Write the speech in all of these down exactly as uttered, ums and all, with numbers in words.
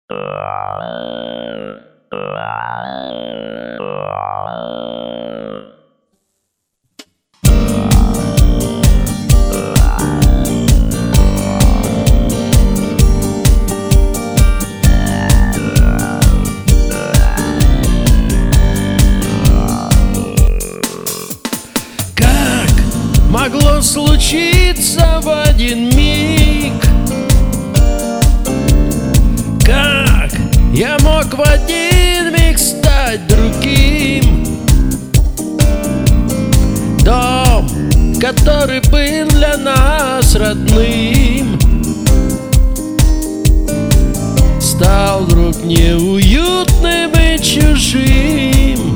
Могло случиться в один миг? Как я мог в один миг стать другим? Дом, который был для нас родным, стал вдруг неуютным и чужим.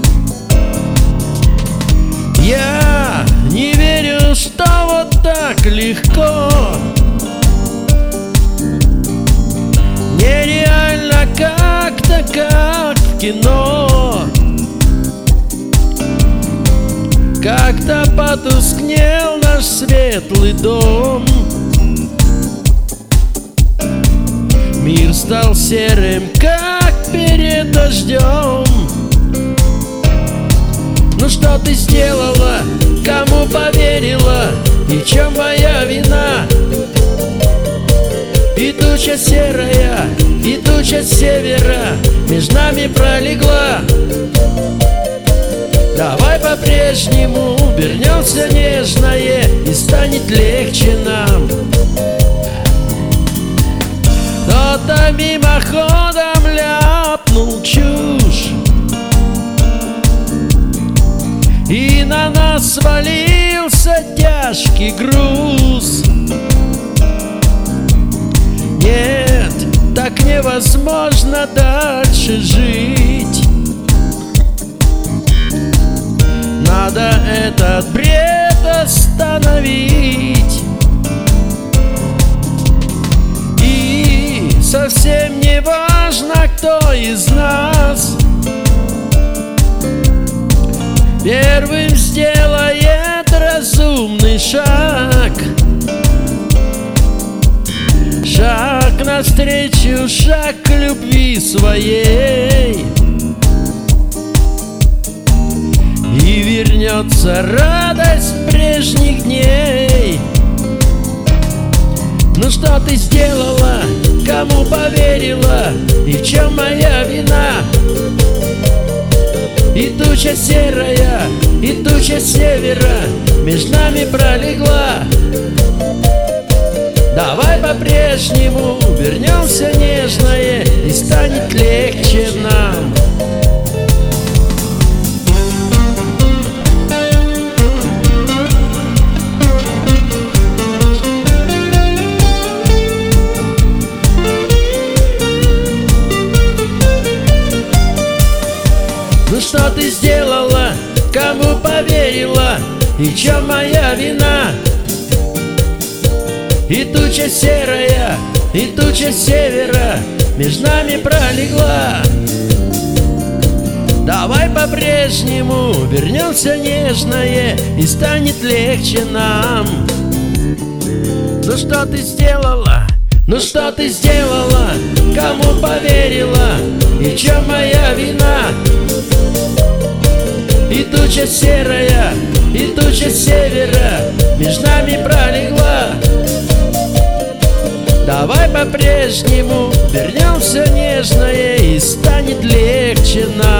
Я не верю, что вот так легко, нереально как-то, как в кино. Как-то потускнел наш светлый дом, мир стал серым, как перед дождем. Ну что ты сделала, кому поверила, и чем моя вина? И туча серая, и туча с севера между нами пролегла. Давай по-прежнему вернемся нежное, и станет легче нам. Кто-то мимоходом ляпнул чушь, и на нас свалился тяжкий груз. Нет, так невозможно дальше жить. Надо этот бред остановить. И совсем не важно, кто из нас первым сделает разумный шаг. Шаг навстречу, шаг к любви своей. И вернется радость прежних дней. Ну что ты сделала, кому поверила, и в чем моя вина? И туча серая, и туча с севера между нами пролегла. Давай по-прежнему вернемся нежное, и станет легче нам. Ну что ты сделала, кому поверила, и в чем моя вина? И туча серая, и туча с севера между нами пролегла. Давай по-прежнему вернемся нежное, и станет легче нам. Ну что ты сделала, ну что ты сделала, кому поверила, и в чем моя вина? И туча серая, и туча с севера между нами пролегла. Давай по-прежнему вернемся нежное, и станет легче нам.